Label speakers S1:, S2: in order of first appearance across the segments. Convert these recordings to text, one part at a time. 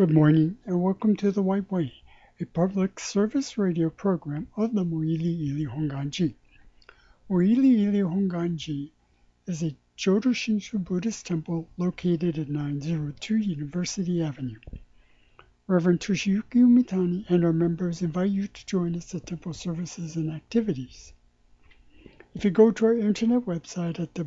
S1: Good morning and welcome to The White Way, a public service radio program of the Mo'iliili Honganji. Mo'iliili Honganji is a Jodo Shinshu Buddhist temple located at 902 University Avenue. Reverend Toshiyuki Umitani and our members invite you to join us at temple services and activities. If you go to our internet website at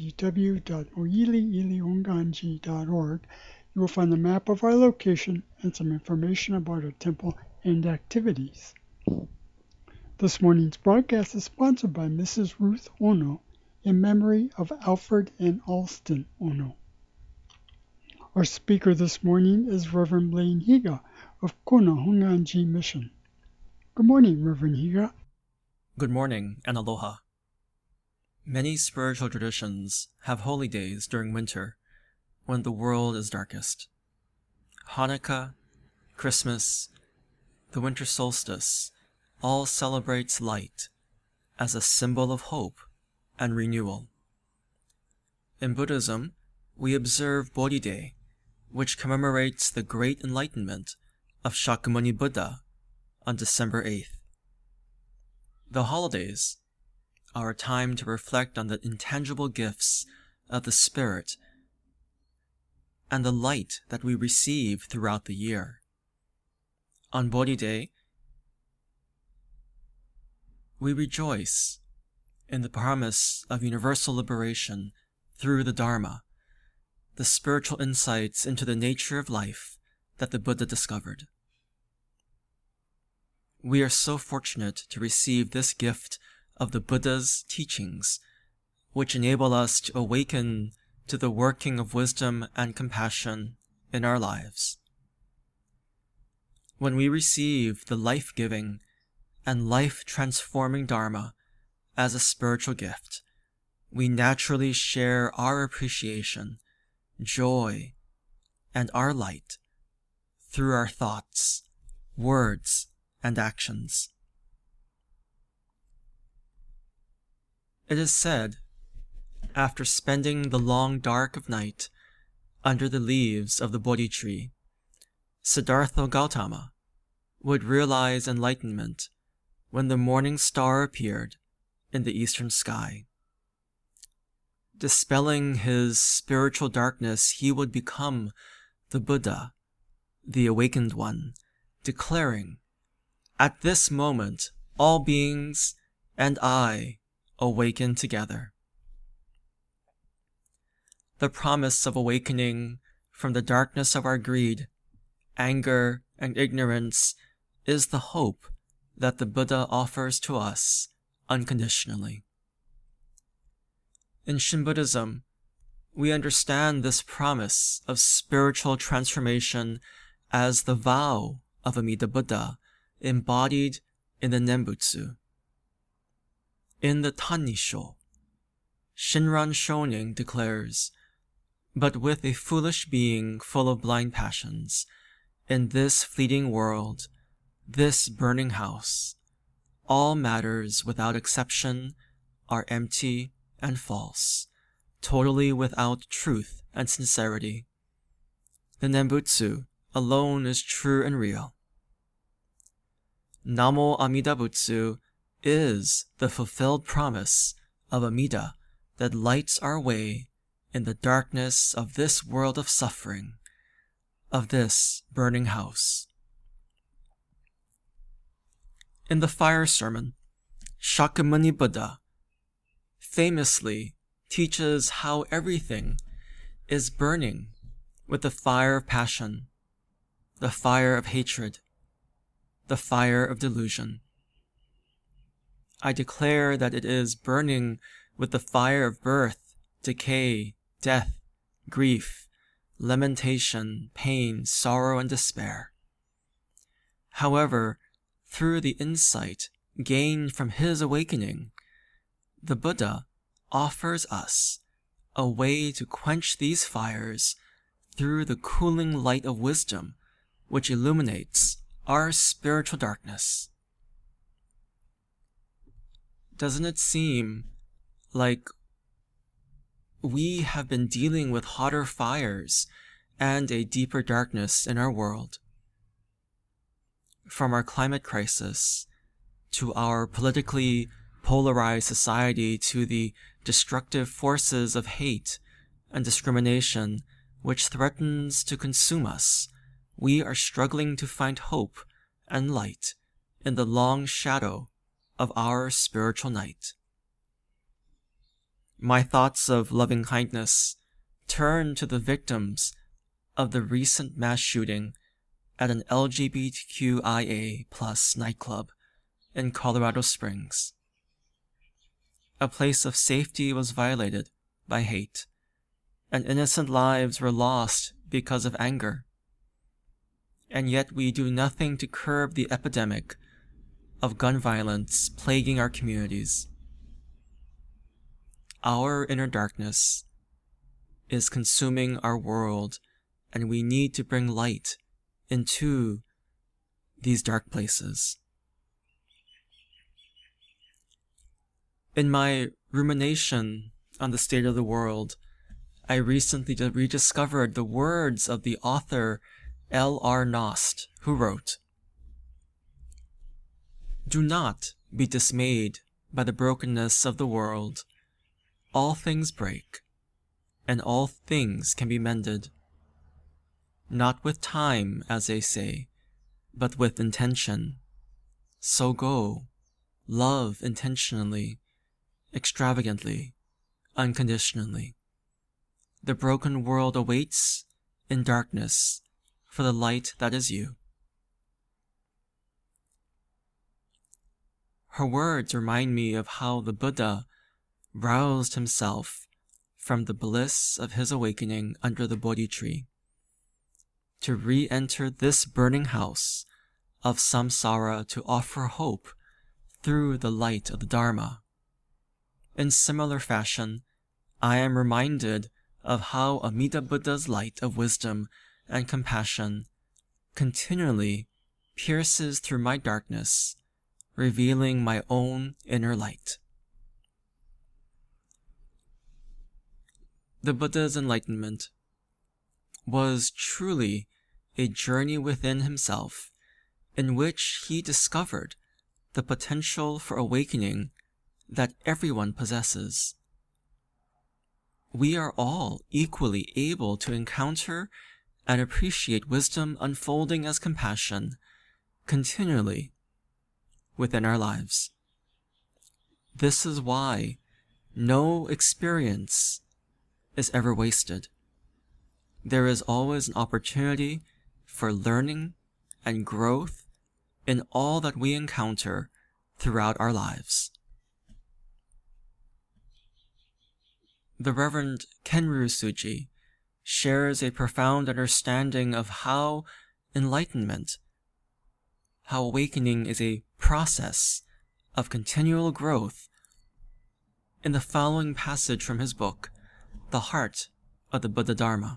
S1: www.mo'iliilihonganji.org, you will find a map of our location and some information about our temple and activities. This morning's broadcast is sponsored by Mrs. Ruth Ono in memory of Alfred and Alston Ono. Our speaker this morning is Reverend Blaine Higa of Kona Honganji Mission. Good morning, Reverend Higa.
S2: Good morning and aloha. Many spiritual traditions have holy days during winter when the world is darkest. Hanukkah, Christmas, the winter solstice all celebrates light as a symbol of hope and renewal. In Buddhism, we observe Bodhi Day, which commemorates the great enlightenment of Shakyamuni Buddha on December 8th. The holidays are a time to reflect on the intangible gifts of the Spirit and the light that we receive throughout the year. On Bodhi Day, we rejoice in the promise of universal liberation through the Dharma, the spiritual insights into the nature of life that the Buddha discovered. We are so fortunate to receive this gift of the Buddha's teachings, which enable us to awaken to the working of wisdom and compassion in our lives. When we receive the life-giving and life-transforming Dharma as a spiritual gift, we naturally share our appreciation, joy, and our light through our thoughts, words, and actions. It is said, after spending the long dark of night under the leaves of the Bodhi tree, Siddhartha Gautama would realize enlightenment when the morning star appeared in the eastern sky. Dispelling his spiritual darkness, he would become the Buddha, the awakened one, declaring, "At this moment, all beings and I awaken together." The promise of awakening from the darkness of our greed, anger, and ignorance is the hope that the Buddha offers to us unconditionally. In Shin Buddhism, we understand this promise of spiritual transformation as the vow of Amida Buddha embodied in the Nembutsu. In the Tannisho, Shinran Shonin declares, "But with a foolish being full of blind passions, in this fleeting world, this burning house, all matters without exception are empty and false, totally without truth and sincerity. The Nembutsu alone is true and real." Namo Amida Butsu is the fulfilled promise of Amida that lights our way in the darkness of this world of suffering, of this burning house. In the Fire Sermon, Shakyamuni Buddha famously teaches how everything is burning with the fire of passion, the fire of hatred, the fire of delusion. I declare that it is burning with the fire of birth, decay, death, grief, lamentation, pain, sorrow, and despair. However, through the insight gained from his awakening, the Buddha offers us a way to quench these fires through the cooling light of wisdom, which illuminates our spiritual darkness. Doesn't it seem like we have been dealing with hotter fires and a deeper darkness in our world. From our climate crisis to our politically polarized society to the destructive forces of hate and discrimination which threatens to consume us, we are struggling to find hope and light in the long shadow of our spiritual night. My thoughts of loving kindness turn to the victims of the recent mass shooting at an LGBTQIA+ nightclub in Colorado Springs. A place of safety was violated by hate, and innocent lives were lost because of anger. And yet we do nothing to curb the epidemic of gun violence plaguing our communities. Our inner darkness is consuming our world, and we need to bring light into these dark places. In my rumination on the state of the world, I recently rediscovered the words of the author L.R. Knost, who wrote, "Do not be dismayed by the brokenness of the world. All things break, and all things can be mended. Not with time, as they say, but with intention. So go, love intentionally, extravagantly, unconditionally. The broken world awaits in darkness for the light that is you." Her words remind me of how the Buddha roused himself from the bliss of his awakening under the Bodhi tree to re-enter this burning house of samsara to offer hope through the light of the Dharma. In similar fashion, I am reminded of how Amida Buddha's light of wisdom and compassion continually pierces through my darkness, revealing my own inner light. The Buddha's enlightenment was truly a journey within himself in which he discovered the potential for awakening that everyone possesses. We are all equally able to encounter and appreciate wisdom unfolding as compassion continually within our lives. This is why no experience is ever wasted. There is always an opportunity for learning and growth in all that we encounter throughout our lives. The Reverend Kenryu Tsuji shares a profound understanding of how enlightenment, how awakening is a process of continual growth in the following passage from his book, The Heart of the Buddha Dharma.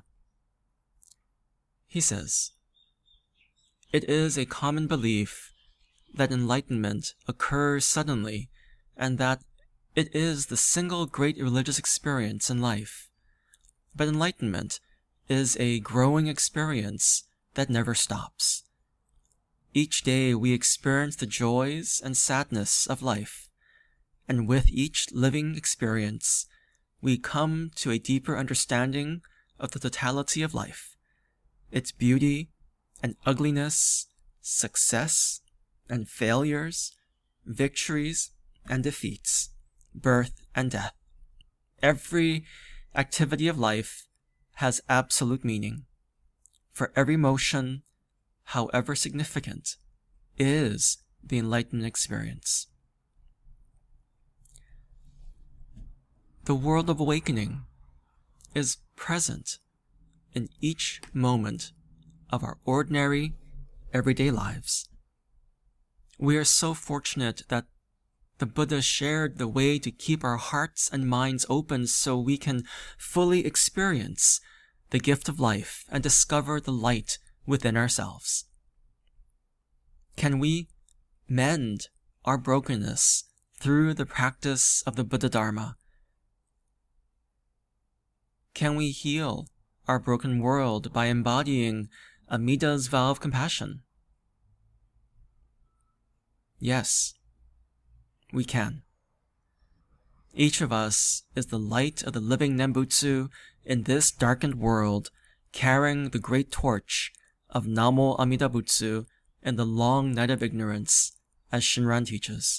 S2: He says, "It is a common belief that enlightenment occurs suddenly and that it is the single great religious experience in life. But enlightenment is a growing experience that never stops. Each day we experience the joys and sadness of life, and with each living experience, we come to a deeper understanding of the totality of life, its beauty and ugliness, success and failures, victories and defeats, birth and death. Every activity of life has absolute meaning, for every motion, however significant, is the enlightenment experience." The world of awakening is present in each moment of our ordinary, everyday lives. We are so fortunate that the Buddha shared the way to keep our hearts and minds open so we can fully experience the gift of life and discover the light within ourselves. Can we mend our brokenness through the practice of the Buddha Dharma? Can we heal our broken world by embodying Amida's vow of compassion? Yes, we can. Each of us is the light of the living Nembutsu in this darkened world, carrying the great torch of Namo Amida Butsu in the long night of ignorance, as Shinran teaches.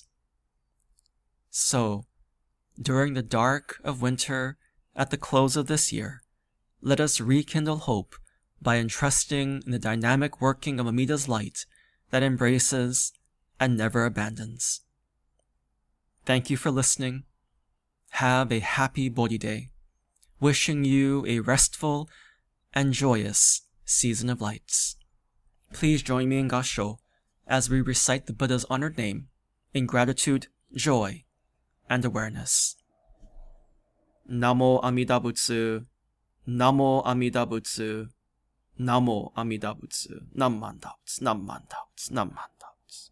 S2: So, during the dark of winter at the close of this year, let us rekindle hope by entrusting in the dynamic working of Amida's light that embraces and never abandons. Thank you for listening. Have a happy Bodhi Day, wishing you a restful and joyous season of lights. Please join me in Gassho as we recite the Buddha's honored name in gratitude, joy, and awareness. Namo Amida Butsu, Namo Amida Butsu, Namo Amida Butsu, Namman Taots, Namman Taots, Namman Taots.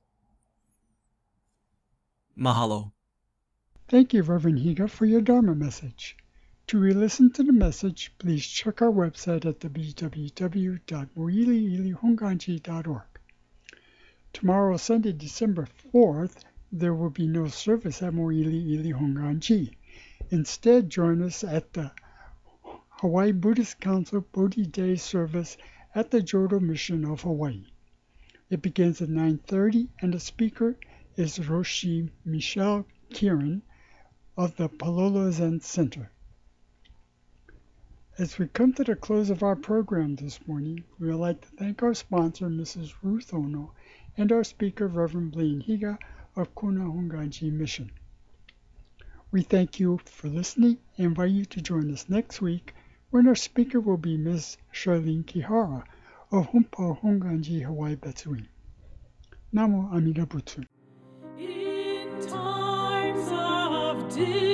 S2: Mahalo.
S1: Thank you, Reverend Higa, for your Dharma message. To re-listen to the message, please check our website at www.moiliilihonganji.org. Tomorrow, Sunday, December 4th, there will be no service at Moili Ili Honganji. Instead, join us at the Hawaii Buddhist Council Bodhi Day service at the Jodo Mission of Hawaii. It begins at 9:30, and the speaker is Roshi Michelle Kieran of the Palolo Zen Center. As we come to the close of our program this morning, we would like to thank our sponsor, Mrs. Ruth Ono, and our speaker, Reverend Blaine Higa of Kona Honganji Mission. We thank you for listening and invite you to join us next week when our speaker will be Ms. Charlene Kihara of Humpa Honganji Hawaii Betsuin. Namo Amida Butsu.
S3: In times of